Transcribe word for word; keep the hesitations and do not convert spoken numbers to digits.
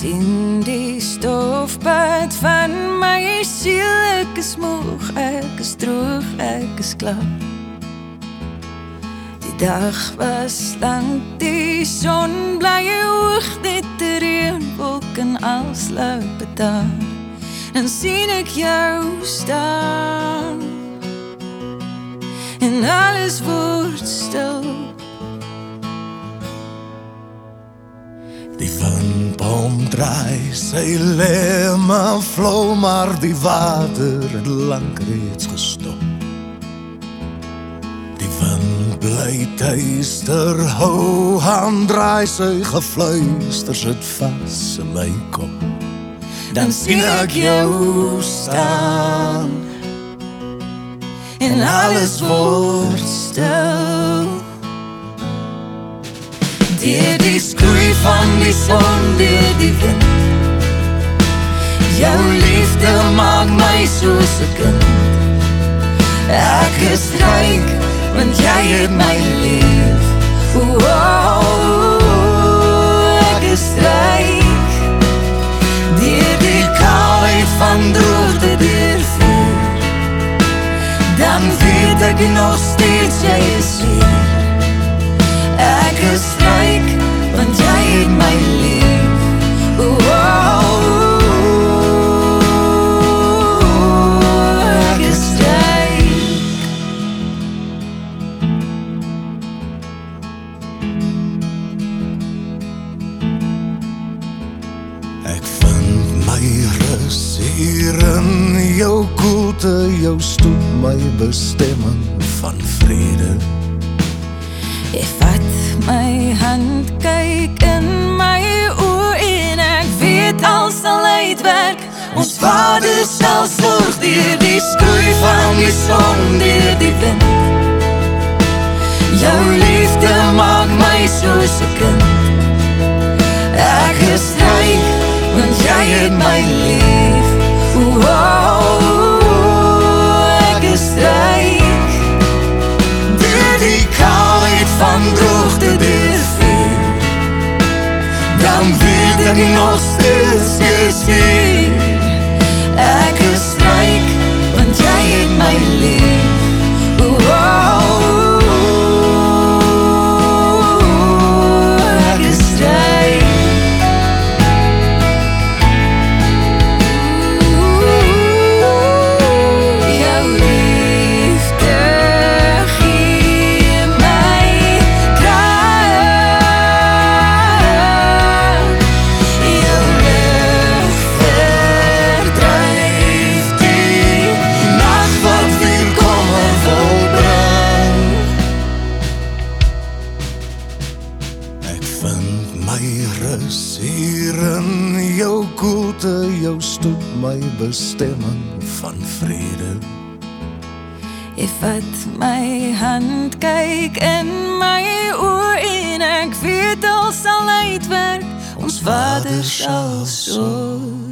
sien die stofpad van my siel. Ek is moeg, ek is droog, ek is klaar. Die dag was lang, die son bly hoog, net die reënwolk en al sluip het daar. Dan sien ek jou staan en alles word stil. Die windboom draai sy lemme flou, maar die water het lank reeds gestop. Die wind bly duister hou, aan draai sy gefluister, sit vas in my kop. Dan sien ek jou staan en alles word stil. Deur die skroei van die son, deur die wind, jou liefde maak my soos 'n kind. Ek is ryk, want jy het my lief. Oh, ek is ryk, deur die kaalheid van droogte, deur vuur. Dan weet ek nog steeds jy is hier. Ek is ryk, want jy het my lief. Oh, ek is ryk. Ek vind my rus hier in jou koelte, jou stoep my bestemming van vrede. Jy vat my hand, kyk in my oë en ek weet al sal uitwerk. Ons Vader sal sorg deur die skroei van die son, deur die wind. Jou liefde maak my soos 'n kind. Ek is ryk, want jy het my lief. Oh, ek is ryk, deur die kaalheid van droogte, deur vuur. Dan weet ek nog steeds jy is hier. Ek is ryk, want jy het my lief. Oh, ek is ryk. Jou stoep my bestemming van vrede. Jy vat my hand, kyk in my oë en ek weet al sal uitwerk. Ons Vader sal sorg.